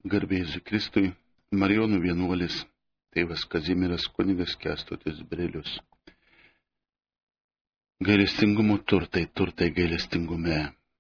Garbė Jėzui Kristui, Marijonų vienuolis, tėvas Kazimieras kunigas Kęstutis Brilius. Gailestingumo turtai gailestingume.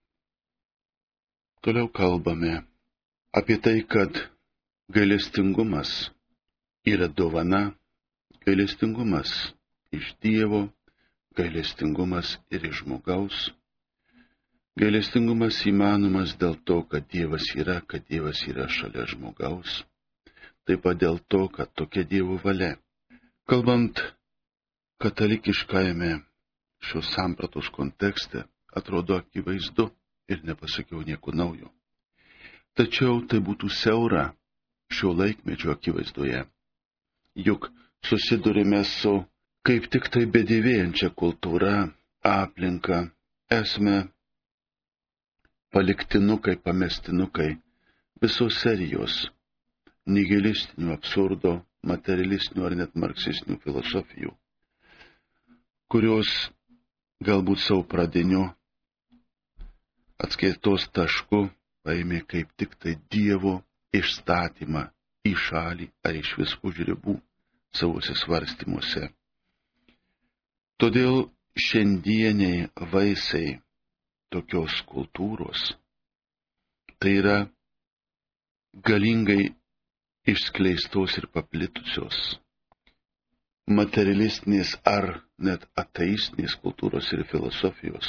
Toliau kalbame apie tai, kad gailestingumas yra dovana, gailestingumas iš Dievo, gailestingumas ir iš žmogaus. Gailestingumas įmanomas dėl to, kad Dievas yra šalia žmogaus. Taip pat dėl to, kad tokia Dievo valia. Kalbant katalikiškajame šios sampratos kontekste, atrodo akivaizdu ir nepasakiau nieko naujo. Tačiau tai būtų siaura šio laikmečio akivaizdoje. Juk susidurime su kaip tik tai bedėvėjančia kultūra, aplinka, esame paliktinukai, pamestinukai visos serijos nihilistinių, absurdo, materialistinių ar net marksistinių filosofijų, kurios galbūt savo pradiniu atskaitos tašku paėmė kaip tik tai Dievo išstatymą į šalį ar iš vis už ribų savose svarstymuose. Todėl šiandieniai vaisiai tokios kultūros, tai yra galingai išskleistos ir paplitusios materialistinės ar net ateistinės kultūros ir filosofijos.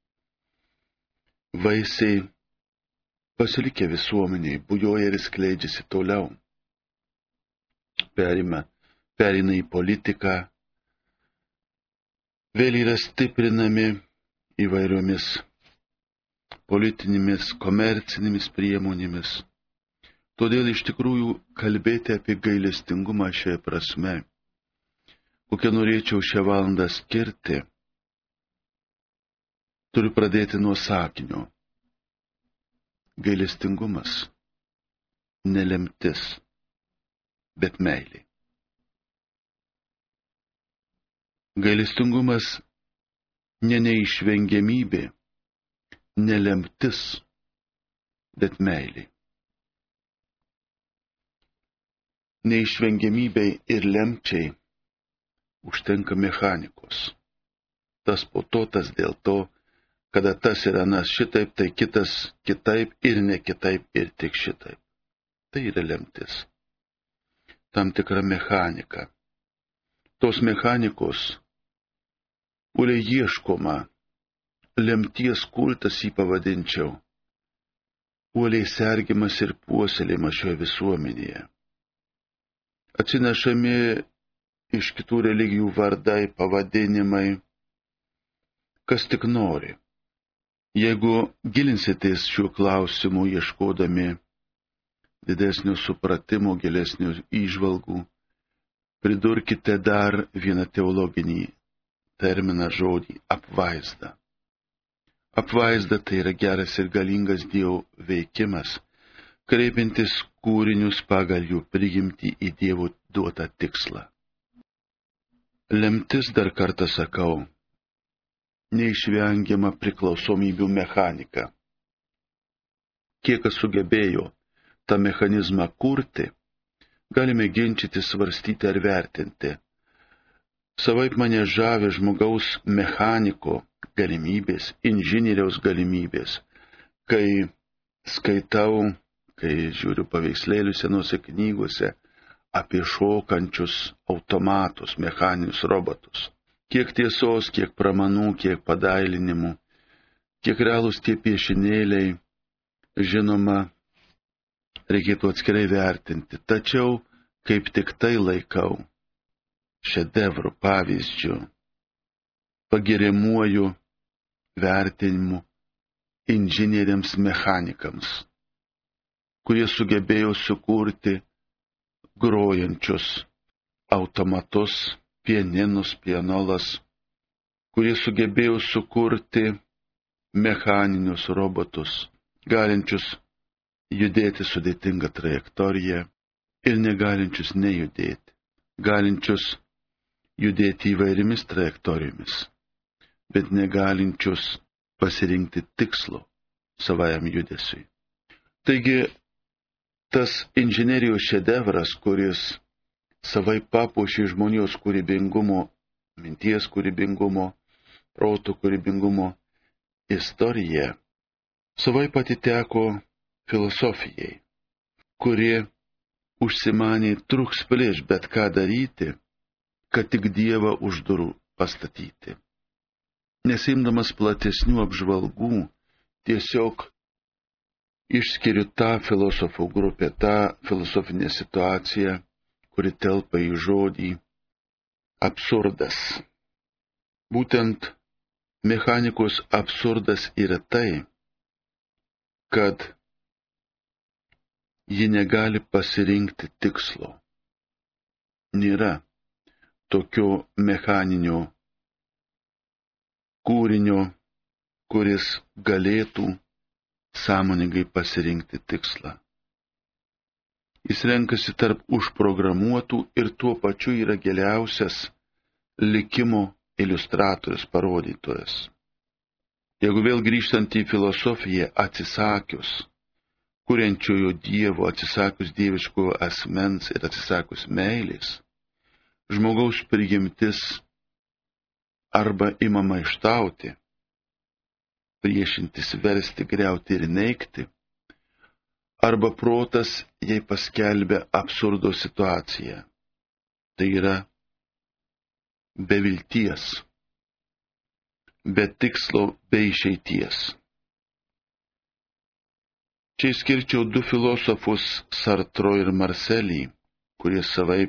Vaisiai pasilikę visuomeniai bujoja ir skleidžiasi toliau. Perina į politiką, vėl yra stiprinami įvairiomis politinėmis, komercinėmis priemonėmis. Todėl iš tikrųjų kalbėti apie gailestingumą šioje prasme, kokią norėčiau šią valandą skirti, turiu pradėti nuo sakinio. Gailestingumas ne lemtis, bet meilė. Gailestingumas ne neišvengiamybė, ne lemtis, bet meilė. Neišvengiamybei ir lemčiai užtenka mechanikos. Tas po to, tas dėl to, kada tas ir anas šitaip, tai kitas kitaip ir ne kitaip ir tik šitaip. Tai yra lemtis. Tam tikra mechanika. Tos mechanikos uliai ieškoma, lemties kultas jį pavadinčiau, uoliai sergimas ir puoselėjimas šioje visuomenėje. Atsinešami iš kitų religijų vardai, pavadinimai, kas tik nori. Jeigu gilinsitės šiuo klausimu, ieškodami didesnio supratimo, gilesnių įžvalgų, pridurkite dar vieną teologinį terminą, žodį – apvaizda. Apvaizda tai yra geras ir galingas Dievo veikimas, kreipintis kūrinius pagal jų prigimtį į Dievo duotą tikslą. Lemtis, dar kartą sakau, neišvengiama priklausomybių mechanika. Kiek kas sugebėjo tą mechanizmą kurti, galime ginčyti, svarstyti ar vertinti. Savaip mane žavi žmogaus mechaniko galimybės, inžinieriaus galimybės, kai skaitau, kai žiūriu paveikslėlius senose knygose apie šokančius automatus, mechaninius robotus. Kiek tiesos, kiek pramanų, kiek padailinimų, kiek realūs tie piešinėliai, žinoma, reikėtų atskirai vertinti. Tačiau, kaip tik tai laikau šedevrų pavyzdžių, pagiriamuoju vertinimu inžinieriams mechanikams, kurie sugebėjo sukurti grojančius automatus, pianinus, pianolas, kurie sugebėjo sukurti mechaninius robotus, galinčius judėti sudėtingą trajektoriją ir negalinčius nejudėti, galinčius judėti įvairiomis trajektorijomis, bet negalinčius pasirinkti tikslo savajam judesiui. Taigi, Tas inžinerijos šedevras, kuris savai papuošė žmonijos kūrybingumo, minties kūrybingumo, proto kūrybingumo istoriją, savai atiteko filosofijai, kuri užsimanė truks plėš bet ką daryti, kad tik Dievą už durų pastatyti. Nesimdamas platesnių apžvalgų, tiesiog išskiriu tą filosofų grupę, tą filosofinę situaciją, kuri telpa į žodį absurdas. Būtent mechanikos absurdas yra tai, kad ji negali pasirinkti tikslo. Nėra tokio mechaninio kūrinio, kuris galėtų sąmoningai pasirinkti tikslą. Jis renkasi tarp užprogramuotų ir tuo pačiu yra giliausias likimo iliustratorius, parodytojas. Jeigu vėl grįžtant į filosofiją, atsisakius kuriančiojo Dievo, atsisakius dieviškojo asmens ir atsisakius meilės, žmogaus prigimtis arba ima maištauti, priešintis, versti, griauti ir neigti, arba protas jai paskelbia absurdo situaciją. Tai yra be vilties, be tikslo, be išeities. Čia išskirčiau du filosofus, Sartro ir Marselį, kurie savaip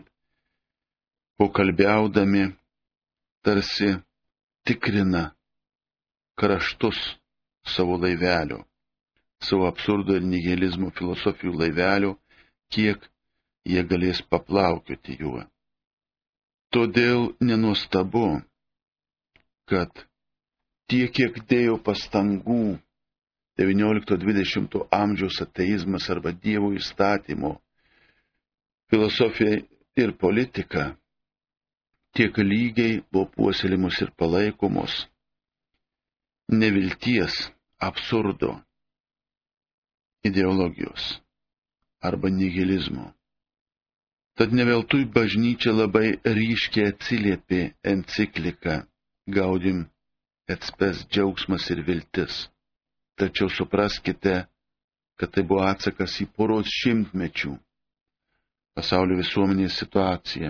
pokalbiaudami tarsi tikrina kraštus savo laivelio, savo absurdo ir nihilizmo filosofijų laivelio, kiek jie galės paplaukioti juo. Todėl nenuostabu, kad tiek, kiek dėjo pastangų XIX-XX amžiaus ateizmas arba Dievo įstatymo filosofija ir politika, tiek lygiai buvo puoselėjimus ir palaikomos nevilties, absurdo ideologijos arba nihilizmo. Tad ne veltui bažnyčia labai ryškiai atsiliepė encikliką Gaudium et Spes, džiaugsmas ir viltis. Tačiau supraskite, kad tai buvo atsakas į poros šimtmečių pasaulio visuomenės situaciją.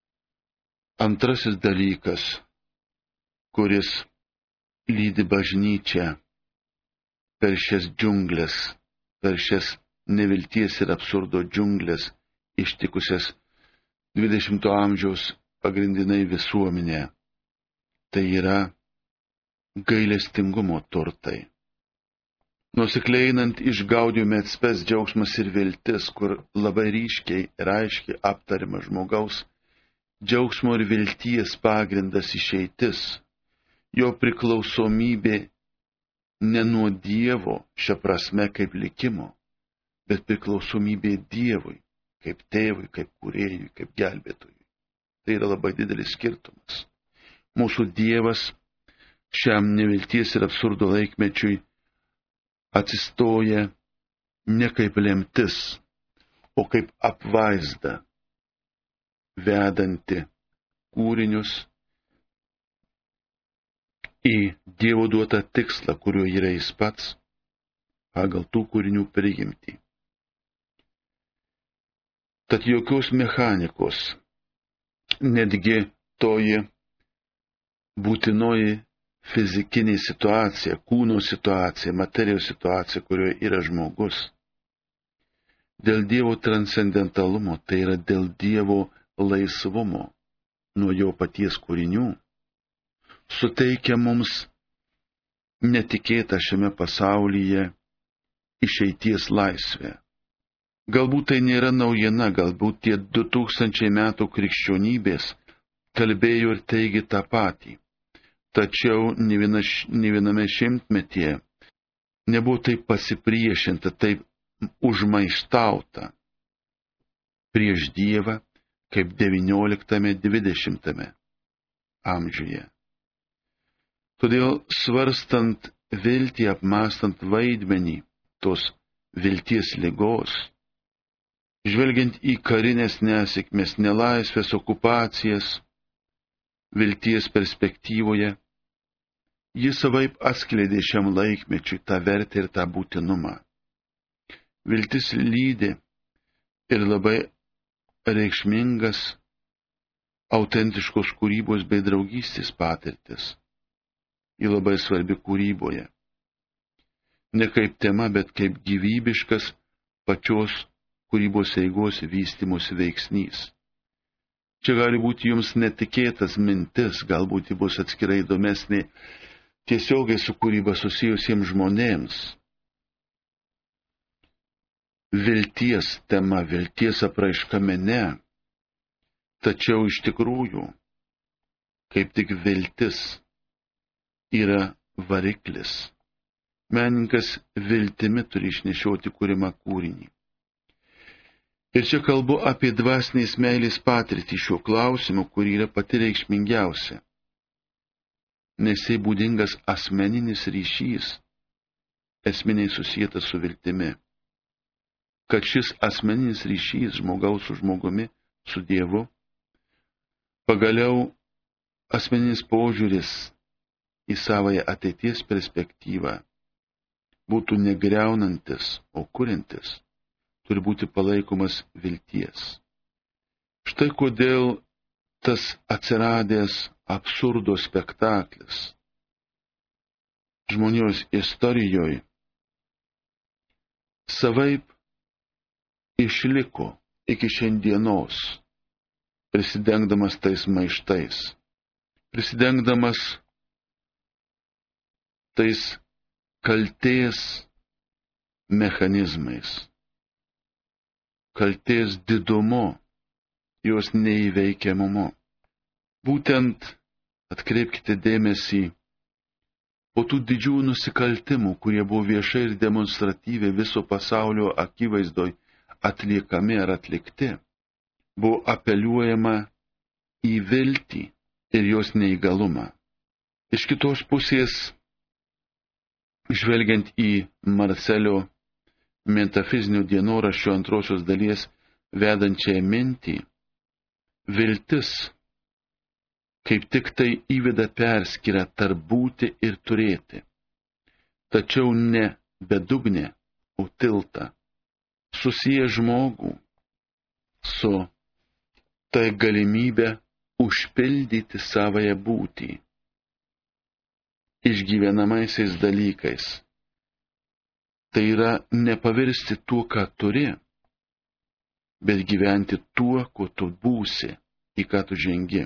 Antrasis dalykas, kuris lydi bažnyčią per šias džiunglės, per šias nevilties ir absurdo džiunglės ištikusias 20 amžiaus pagrindinai visuomenė, tai yra gailestingumo turtai. Nuosekliai einant iš Gaudium et Spes, džiaugsmas ir viltis, kur labai ryškiai ir aiškiai aptariama žmogaus džiaugsmo ir vilties pagrindas išeitis, jo priklausomybė ne nuo Dievo, šia prasme kaip likimo, bet priklausomybė Dievui, kaip tėvui, kaip kūrėjui, kaip gelbėtojui. Tai yra labai didelis skirtumas. Mūsų Dievas šiam nevilties ir absurdo laikmečiui atsistoja ne kaip lemtis, o kaip apvaizda, vedanti kūrinius į Dievo duotą tikslą, kuriuo yra jis pats, pagal tų kūrinių prigimtį. Tad jokios mechanikos, netgi toji būtinoji fizikinė situacija, kūno situacija, materijos situacija, kurioje yra žmogus, dėl Dievo transcendentalumo, tai yra dėl Dievo laisvumo nuo jo paties kūrinių, suteikia mums netikėtą šiame pasaulyje išeities laisvę. Galbūt tai nėra naujiena, galbūt tie 2000 metų krikščionybės kalbėjo ir teigė tą patį. Tačiau ne viename šimtmetyje nebuvo taip pasipriešinta, taip užmaištauta prieš Dievą, kaip XIX-XX amžiuje. Todėl svarstant viltį, apmastant vaidmenį tos vilties ligos, Žvelgiant į karinės nesėkmės, nelaisvės, okupacijas, vilties perspektyvoje, jis savaip atskleidė šiam laikmečiui tą vertę ir tą būtinumą. Viltis lydi ir labai reikšmingas autentiškos kūrybos bei draugystės patirtis. Ji labai svarbi kūryboje. Ne kaip tema, bet kaip gyvybiškas pačios kūrybos eigos vystymosi veiksnys. Čia gali būti jums netikėtas mintis, galbūt ji bus atskirai įdomesnė tiesiogiai su kūryba susijusiems žmonėms. Vilties tema, vilties apraiška mene, tačiau iš tikrųjų, kaip tik viltis yra variklis. Menininkas viltimi turi išnešioti kūrimą kūrinį. Ir čia kalbu apie dvasinės meilės patirtį šiuo klausimu, kuri yra pati reikšmingiausia. Nes tai būdingas asmeninis ryšys, esminiai susijęs su viltimi. Kad šis asmeninis ryšys žmogaus su žmogumi, su Dievu, pagaliau asmeninis požiūris į savąją ateities perspektyvą būtų negriaunantis, o kuriantis, turi būti palaikomas vilties. Štai kodėl tas atsiradęs absurdo spektaklis žmonijos istorijoje savaip išliko iki šiandienos, prisidengdamas tais maištais, prisidengdamas tais kaltės mechanizmais, kaltės didumu, jos neįveikiamumu. Būtent atkreipkite dėmesį, po tų didžiųjų nusikaltimų, kurie buvo viešai ir demonstratyviai viso pasaulio akivaizdoj atliekami ar atlikti, buvo apeliuojama į viltį ir jos neįgalumą. Iš kitos pusės, žvelgiant į Marselio metafizinio dienoraščio antrosios dalies vedančią mintį, viltis kaip tik tai įveda perskyrą tarp būti ir turėti, tačiau ne bedugnę, o tiltą, susiję žmogų su tai galimybė užpildyti savąją būtį išgyvenamaisiais dalykais. Tai yra nepavirsti tuo, ką turi, bet gyventi tuo, kuo tu būsi, į ką tu žengi.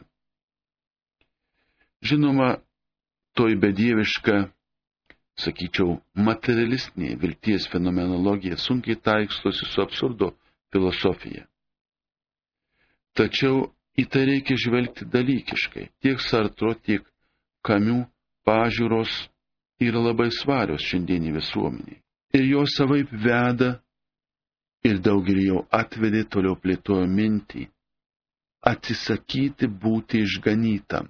Žinoma, toj bedieviška, sakyčiau, materialistinė vilties fenomenologija sunkiai taikstosi su absurdo filosofija. Tačiau į tai reikia žvelgti dalykiškai. Tiek Sartro, tiek Camus pažiūros yra labai svarios šiandienį visuomeniai. Ir jos savaip veda ir daugelį jau atvedė, toliau plėtojo mintį atsisakyti būti išganytam.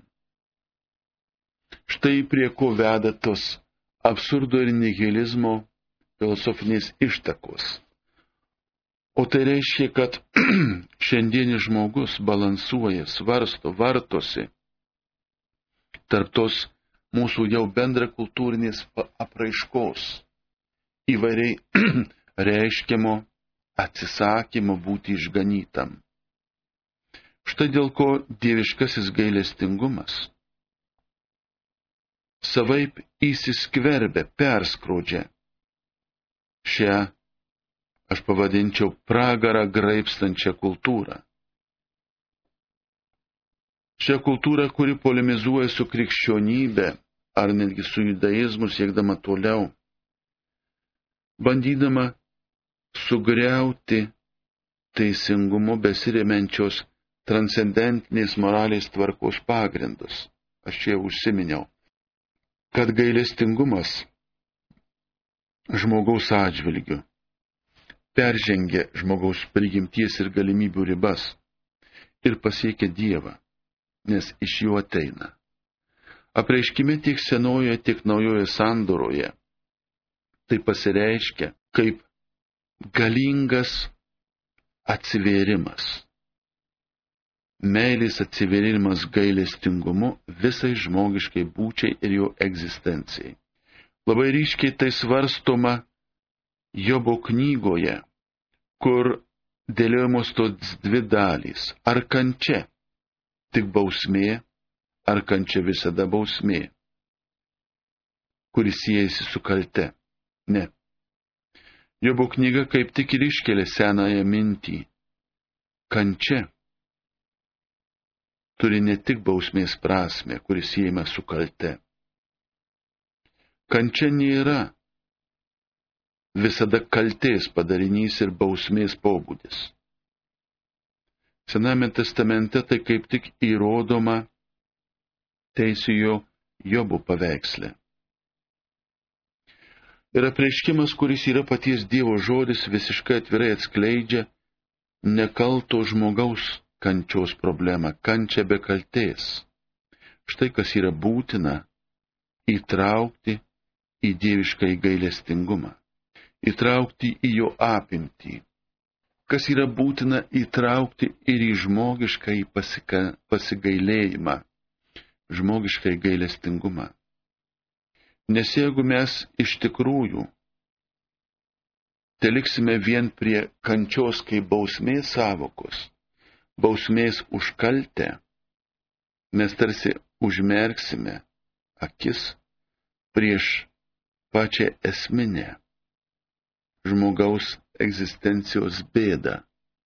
Štai prie ko veda tos absurdo ir nihilizmo filosofinės ištakos. O tai reiškia, kad šiandienis žmogus balansuoja, svarsto, vartosi tarp tos mūsų jau bendra kultūrinės apraiškos, įvairiai reiškiamo atsisakymo būti išganytam. Štai dėl ko dieviškasis gailestingumas savaip įsiskverbia, perskrodžia šią, aš pavadinčiau, pragarą graibstančią kultūrą. Šią kultūrą, kuri polemizuoja su krikščionybė ar netgi su judaizmu, siekdama toliau, bandydama sugriauti teisingumu besiremiančios transcendentinės moralės tvarkos pagrindus. Aš čia užsiminiau, kad gailestingumas žmogaus atžvilgiu peržengia žmogaus prigimties ir galimybių ribas ir pasiekia Dievą, nes iš jo ateina. Apreiškime tiek senojoje, tiek naujoje sandoroje tai pasireiškia kaip galingas atsivėrimas. Meilės atsivėrimas gailestingumu visai žmogiškai būčiai ir jo egzistencijai. Labai ryškiai tai svarstoma Jobo knygoje, kur dėliojamos tos dvi dalys. Ar kančia tik bausmė, ar kančia visada bausmė, kuris siejasi su kalte? Ne. Jobo knyga kaip tik ir iškelia senąją mintį. Kančia turi ne tik bausmės prasme, kuris siejama su kalte. Kančia nėra visada kaltės padarinys ir bausmės pobūdis. Sename testamente tai kaip tik įrodoma teisėjo Jobo paveiksle. Ir apreiškimas, kuris yra paties Dievo žodis, visiškai atvirai atskleidžia nekalto žmogaus kančios problemą, kančią be kaltės. Štai kas yra būtina įtraukti į dievišką gailestingumą, įtraukti į jo apimtį, kas yra būtina įtraukti ir į žmogišką pasigailėjimą, žmogišką gailestingumą. Nes jeigu mes iš tikrųjų teliksime vien prie kančios kaip bausmės sąvokos, bausmės už kaltę, mes tarsi užmerksime akis prieš pačią esminę žmogaus egzistencijos bėdą.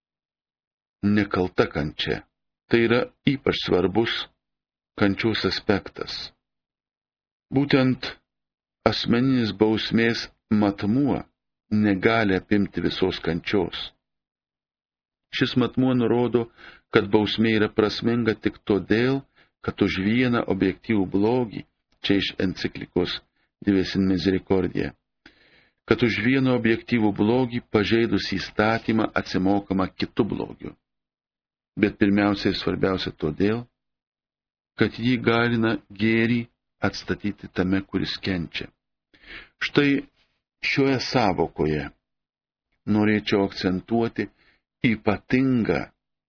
Nekalta kančia. Tai yra ypač svarbus kančios aspektas. Būtent asmeninis bausmės matmuo negali apimti visos kančios. Šis matmuo nurodo, kad bausmė yra prasminga tik todėl, kad už vieną objektyvų blogį, čia iš enciklikos Dives in Misericordia, kad už vieną objektyvų blogį pažeidus įstatymą atsimokama kitu blogiu. Bet pirmiausia ir svarbiausia todėl, kad jį galina gėrį atstatyti tame, kuris kenčia. Štai šioje sąvokoje norėčiau akcentuoti ypatingą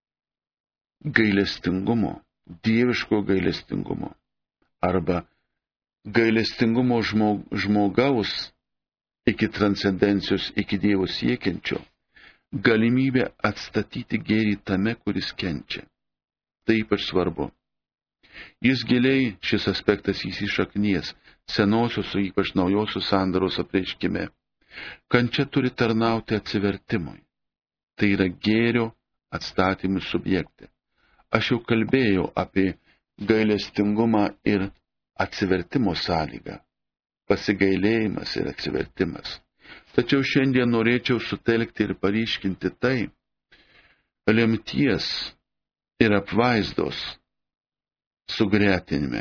gailestingumo, dieviško gailestingumo arba gailestingumo žmogaus iki transcendencijos, iki Dievo siekiančio, galimybė atstatyti gėrį tame, kuris kenčia. Tai ypač svarbu. Jis giliai, šis aspektas įsišaknies senosios, o ypač naujosios sandaros apreiškime. Kančia turi tarnauti atsivertimui. Tai yra gėrio atstatymų subjektai. Aš jau kalbėjau apie gailestingumą ir atsivertimo sąlygą. Pasigailėjimas ir atsivertimas. Tačiau šiandien norėčiau sutelkti ir paryškinti tai, lemties ir apvaizdos sugretinime.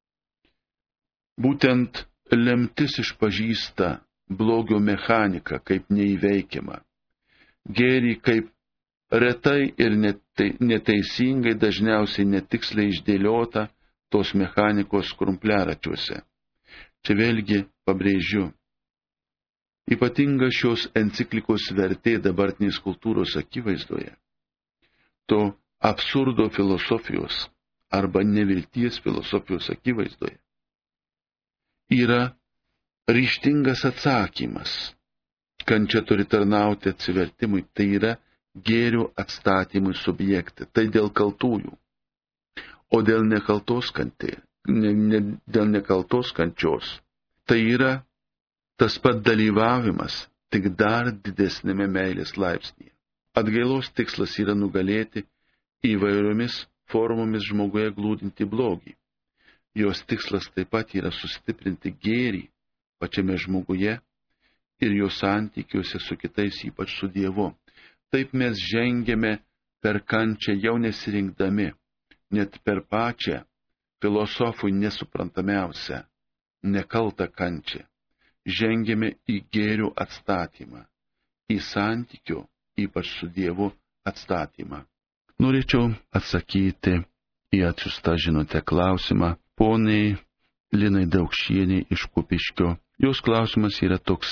Būtent lemtis išpažįsta blogio mechaniką kaip neįveikiamą, gėrį kaip retai ir neteisingai, dažniausiai netiksliai išdėliota tos mechanikos krumpliaračiuose. Čia vėlgi pabrėžiu, ypatinga šios enciklikos vertė dabartinės kultūros akivaizdoje, to absurdo filosofijos arba nevilties filosofijos akivaizdoje, yra ryžtingas atsakymas. Kančia turi tarnauti atsivertimui, tai yra gėrio atstatymui subjektai, tai dėl kaltųjų, o dėl nekaltos dėl nekaltos kančios. Tai yra tas pat dalyvavimas, tik dar didesnėme meilės laipsnyje. Atgailos tikslas yra nugalėti įvairiomis formomis žmoguje glūdinti blogį. Jos tikslas taip pat yra sustiprinti gėrį pačiame žmoguje ir jo santykiuose su kitais, ypač su Dievu. Taip mes žengėme per kančią jau nesirinkdami, net per pačią filosofui nesuprantamiausią, nekaltą kančią. Žengėme į gėrio atstatymą, į santykio, ypač su Dievu, atstatymą. Norėčiau atsakyti į atsiųstą žinutę klausimą poniai Linai Daukšienei iš Kupiškio. Jos klausimas yra toksai.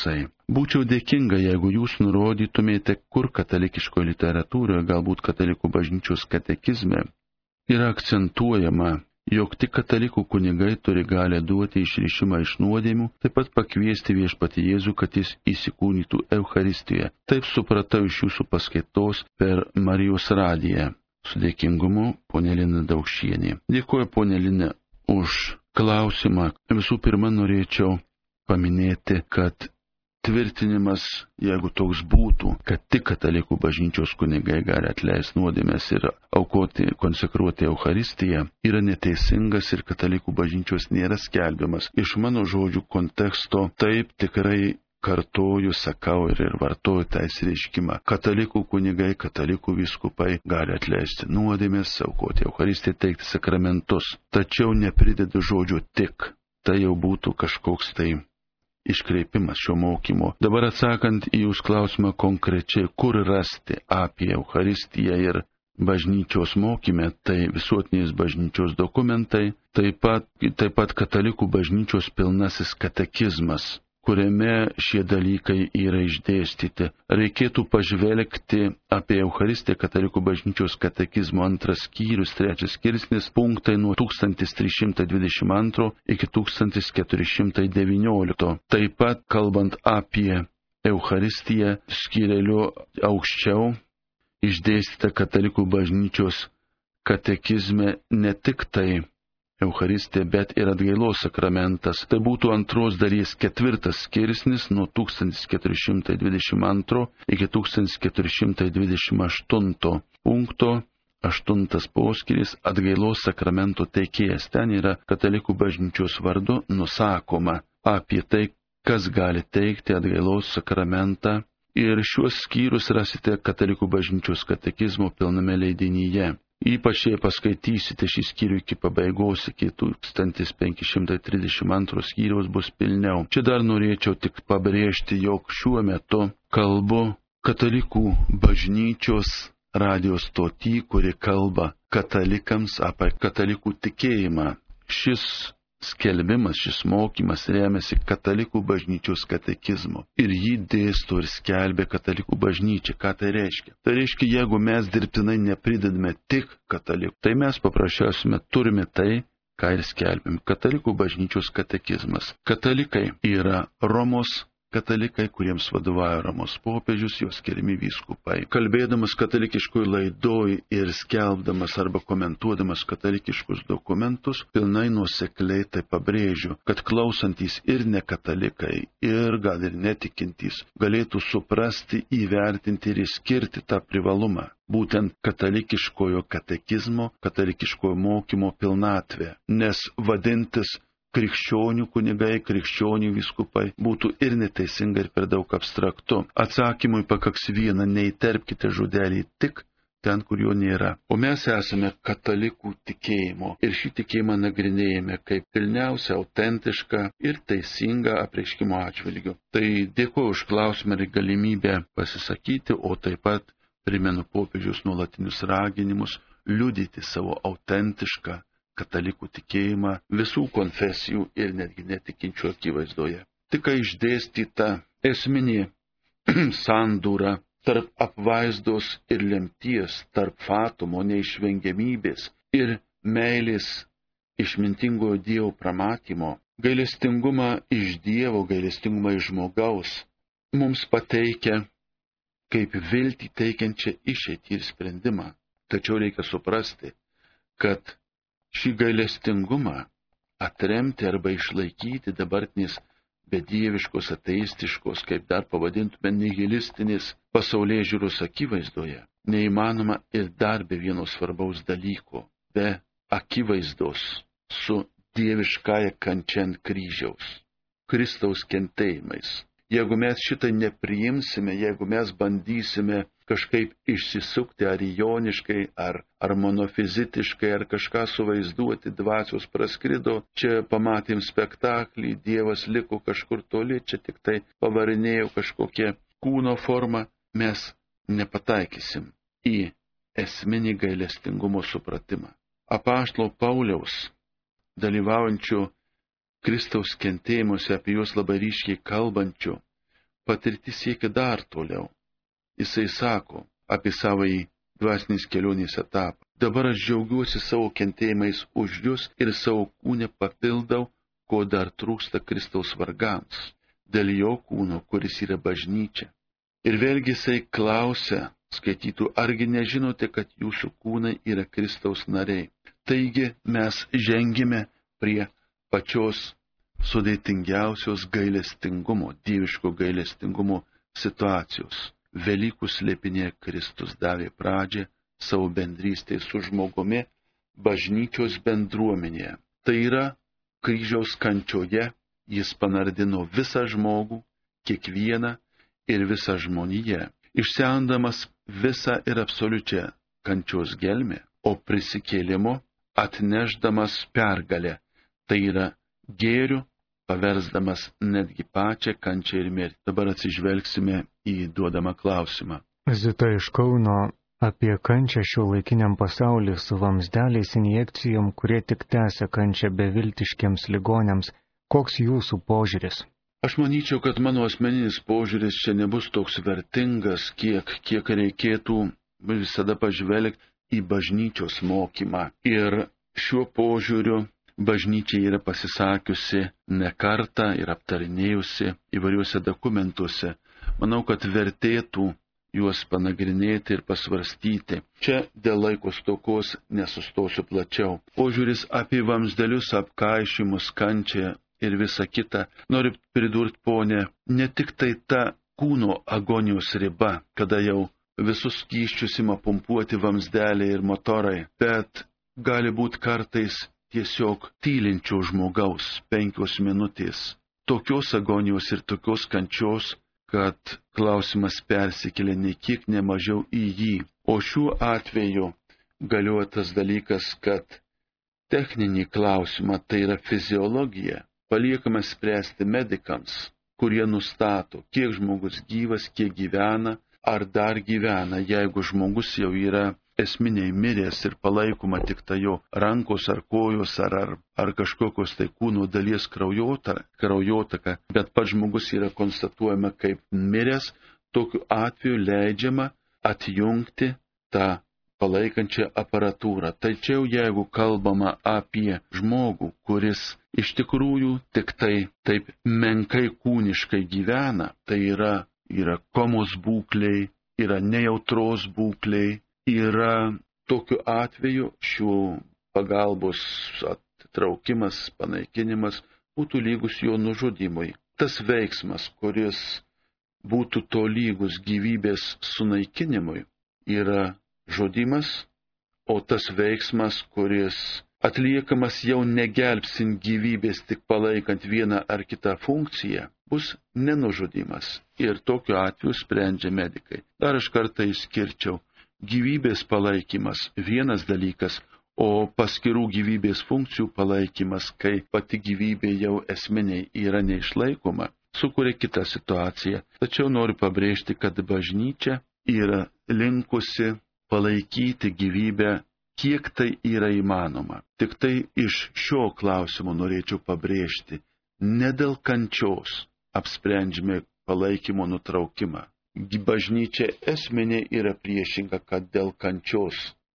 Būčiau dėkinga, jeigu jūs nurodytumėte, kur katalikiškoje literatūroje, galbūt katalikų bažnyčios katekizme, yra akcentuojama, jog tik katalikų kunigai turi galę duoti išrišimą iš nuodėmių, taip pat pakviesti viešpatį Jėzų, kad jis įsikūnytų Eucharistijoje. Taip supratau iš jūsų paskaitos per Marijos radiją. Su dėkingumu, ponė Lina Daukšienė. Dėkuoju, ponė Lina, už klausimą. Visų pirma, norėčiau paminėti, kad tvirtinimas, jeigu toks būtų, kad tik katalikų bažnyčios kunigai gali atleisti nuodėmes ir aukoti, konsekruoti Eucharistiją, yra neteisingas ir katalikų bažnyčios nėra skelbiamas. Iš mano žodžių konteksto taip tikrai kartoju, sakau ir vartoju tą išreiškimą. Katalikų kunigai, katalikų vyskupai gali atleisti nuodėmes, aukoti Eucharistiją, teikti sakramentus. Tačiau nepridedu žodžio tik. Tai jau būtų kažkoks tai iškreipimas šio mokymo. Dabar atsakant į jūs klausimą konkrečiai, kur rasti apie Eucharistiją ir bažnyčios mokyme, tai visuotinės bažnyčios dokumentai, taip pat katalikų bažnyčios pilnasis katekizmas, kuriame šie dalykai yra išdėstyti. Reikėtų pažvelgti apie Eucharistiją katalikų bažnyčios katekizmo 2 skyrius, 3 skirsnis, punktai nuo 1322 iki 1419. Taip pat, kalbant apie Eucharistiją, skyreliu aukščiau išdėstyta katalikų bažnyčios katekizme ne tik tai Eucharistija, bet ir atgailos sakramentas. Tai būtų 2 dalies 4 skirsnis nuo 1422 iki 1428 punkto. 8 poskiris atgailos sakramento teikėjas. Ten yra katalikų bažnyčios vardu nusakoma apie tai, kas gali teikti atgailos sakramentą. Ir šiuos skyrius rasite katalikų bažnyčios katekizmo pilname leidinyje. Ypač jei paskaitysite šį skyrių iki pabaigos, iki 1532 skyriaus bus pilniau. Čia dar norėčiau tik pabrėžti, jog šiuo metu kalbu katalikų bažnyčios radijos stotį, kuri kalba katalikams apie katalikų tikėjimą. Šis skelbimas, šis mokymas remiasi katalikų bažnyčios katekizmu. Ir jį dėsto ir skelbia katalikų bažnyčia. Ką tai reiškia? Tai reiškia, jeigu mes dirbtinai nepridedame tik katalikų, tai mes paprasčiausiai turime tai, ką ir skelbim. Katalikų bažnyčios katekizmas. Katalikai yra Romos katalikai, kuriems vadovauja Romos popiežius, jos skiriami vyskupai. Kalbėdamas katalikiškoj laidoj ir skelbdamas arba komentuodamas katalikiškus dokumentus, pilnai nuosekliai tai pabrėžiu, kad klausantys ir nekatalikai, ir gal ir netikintys, galėtų suprasti, įvertinti ir išskirti tą privalumą. Būtent katalikiškojo katekizmo, katalikiškojo mokymo pilnatvė. Nes vadintis krikščionių kunigai, krikščionių vyskupai būtų ir neteisinga ir per daug abstraktu. Atsakymui pakaks vieną, neįterpkite žodelį tik ten, kur jo nėra. O mes esame katalikų tikėjimo ir šį tikėjimą nagrinėjame kaip pilniausia, autentišką ir teisingą apreiškimo atžvilgiu. Tai dėkuoju už klausimą ir galimybę pasisakyti, o taip pat primenu popiežiaus nuolatinius raginimus liudyti savo autentišką katalikų tikėjimą visų konfesijų ir netgi netikinčių akivaizdoje. Tik išdėstyta esminė sandūra tarp apvaizdos ir lemties, tarp fatumo neišvengiamybės ir meilės išmintingojo Dievo pramatymo, gailestingumą iš Dievo, gailestingumą iš žmogaus, mums pateikia kaip viltį teikiančią išeitį ir sprendimą. Tačiau reikia suprasti, kad šį gailestingumą atremti arba išlaikyti dabartinės bedieviškos, ateistiškos, kaip dar pavadintume, nihilistinės pasaulėžiūros akivaizdoje neįmanoma ir dar be vieno svarbaus dalyko, be akivaizdos su dieviškąja kančia ant kryžiaus, Kristaus kentėjimais. Jeigu mes šitą nepriimsime, jeigu mes bandysime kažkaip išsisukti ar joniškai, ar monofizitiškai, ar kažką suvaizduoti, dvasios praskrido, čia pamatėm spektaklį, Dievas liko kažkur toli, čia tik tai pavarinėjo kažkokią kūno formą, mes nepataikysim į esminį gailestingumo supratimą. Apaštalo Pauliaus, dalyvaujančių Kristaus kentėjimuose, apie juos labai ryškiai kalbančių, patirtis siekia dar toliau. Jisai sako apie savąjį dvasinės kelionės etapą. Dabar aš džiaugiuosi savo kentėjimais už jūs ir savo kūnę papildau, ko dar trūksta Kristaus vargams, dėl jo kūno, kuris yra bažnyčia. Ir vėlgi jisai klausia skaitytų, argi nežinote, kad jūsų kūnai yra Kristaus nariai. Taigi mes žengime prie pačios sudėtingiausios gailestingumo, dieviško gailestingumo situacijos. Velykų slėpinėje Kristus davė pradžią savo bendrystėje su žmogumi bažnyčios bendruomenėje. Tai yra, kryžiaus kančioje jis panardino visą žmogų, kiekvieną ir visą žmoniją, išsemdamas visą ir absoliučią kančios gelmę, o prisikėlimo atnešdamas pergalę, tai yra gėrių, paversdamas netgi pačią kančią ir mirtį. Dabar atsižvelgsime į duodamą klausimą. Zita iš Kauno apie kančią šiuolaikiniam pasauliu su vamzdeliais injekcijom, kurie tik tęsia kančią beviltiškiams ligoniams. Koks jūsų požiūris? Aš manyčiau, kad mano asmeninis požiūris čia nebus toks vertingas, kiek reikėtų visada pažvelgti į bažnyčios mokymą. Ir šiuo požiūriu bažnyčia yra pasisakiusi ne kartą ir aptarinėjusi įvairiuose dokumentuose. Manau, kad vertėtų juos panagrinėti ir pasvarstyti. Čia dėl laiko stokos nesustosiu plačiau. Požiūris apie vamzdelius, apkaišimus, kančią ir visa kita. Noriu pridurti, ponė, ne tik tai ta kūno agonijos riba, kada jau visus skysčius ima pumpuoti vamzdeliai ir motorai, bet gali būti kartais tiesiog tylinčio žmogaus 5 minutės. Tokios agonijos ir tokios kančios, kad klausimas persikelia ne kiek ne mažiau į jį. O šiuo atveju galioja tas dalykas, kad techninį klausimą, tai yra fiziologija, paliekame spręsti medikams, kurie nustato, kiek žmogus gyvas, kiek gyvena, ar dar gyvena, jeigu žmogus jau yra esminiai miręs ir palaikoma tik ta jo rankos ar kojos ar kažkokios tai kūno dalies kraujotaka, bet pats žmogus yra konstatuojama kaip miręs, tokiu atveju leidžiama atjungti tą palaikančią aparatūrą. Tačiau jeigu kalbama apie žmogų, kuris iš tikrųjų tik tai taip menkai kūniškai gyvena, tai yra komos būkliai, yra nejautros būkliai, yra tokiu atveju šių pagalbos atitraukimas, panaikinimas būtų lygus jo nužudimui. Tas veiksmas, kuris būtų tolygus gyvybės sunaikinimui, yra žudimas, o tas veiksmas, kuris atliekamas jau negelbsint gyvybės, tik palaikant vieną ar kitą funkciją, bus nenužudimas. Ir tokiu atveju sprendžia medikai. Dar aš kartą išskirčiau. Gyvybės palaikymas vienas dalykas, o paskirų gyvybės funkcijų palaikymas, kai pati gyvybė jau esminiai yra neišlaikoma, sukuria kitą situaciją. Tačiau noriu pabrėžti, kad bažnyčia yra linkusi palaikyti gyvybę, kiek tai yra įmanoma. Tik tai iš šio klausimo norėčiau pabrėžti, ne dėl kančios apsprendžiame palaikymo nutraukimą. Bažnyčia esminė yra priešinga, kad dėl kančios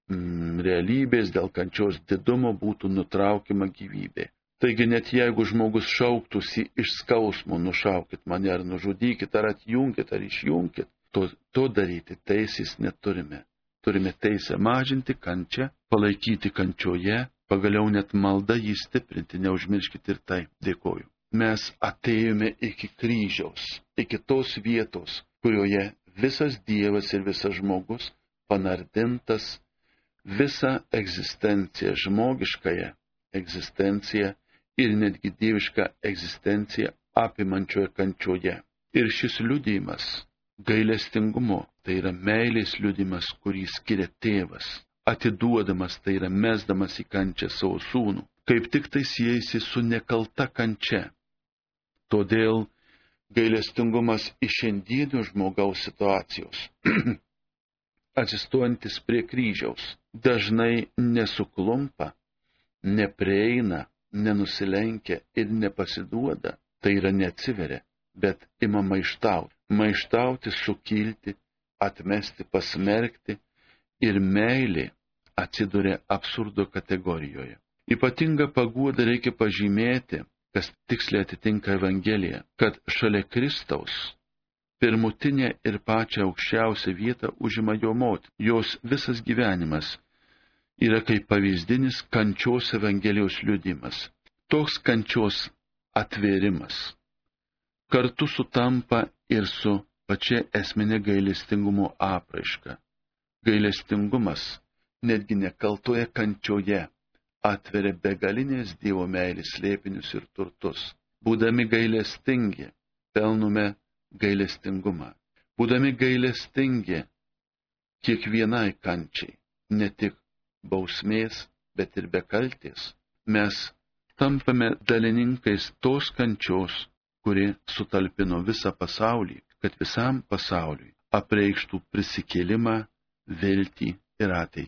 realybės, dėl kančios didumo būtų nutraukiama gyvybė. Taigi net jeigu žmogus šauktųsi iš skausmo, nušaukit mane ar nužudykit, ar atjungit, ar išjungit, to daryti teisės neturime. Turime teisę mažinti kančią, palaikyti kančioje, pagaliau net maldą jį stiprinti, neužmirškit ir tai. Dėkoju. Mes atėjome iki kryžiaus, iki tos vietos, kurioje visas Dievas ir visas žmogus panardintas, visą egzistenciją, žmogiškąją egzistenciją ir netgi dievišką egzistenciją apimančioje kančioje. Ir šis liudijimas gailestingumo, tai yra meilės liudijimas, kurį skiria tėvas, atiduodamas, tai yra mesdamas į kančią savo sūnų, kaip tik tai siejasi su nekalta kančia. Todėl gailestingumas iš šiandienio žmogaus situacijos, atsistojantis prie kryžiaus, dažnai nesuklumpa, neprieina, nenusilenkia ir nepasiduoda, tai yra neatsiveria, bet ima maištauti. maištauti, sukilti, atmesti, pasmerkti ir meilė atsiduria absurdo kategorijoje. Ypatingą paguodą reikia pažymėti, kas tiksliai atitinka Evangeliją, kad šalia Kristaus pirmutinę ir pačią aukščiausią vietą užima jo motina. Jos visas gyvenimas yra kaip pavyzdinis kančios Evangelijos liudimas. Toks kančios atvėrimas kartu sutampa ir su pačia esminė gailestingumo apraiška. Gailestingumas netgi nekaltoje kančioje atveria begalinės Dievo meilės slėpinius ir turtus. Būdami gailestingi, pelnome gailestingumą. Būdami gailestingi kiekvienai kančiai, ne tik bausmės, bet ir be kaltės, mes tampame dalininkais tos kančios, kuri sutalpino visą pasaulį, kad visam pasauliui apreikštų prisikėlimą, viltį ir ateitį.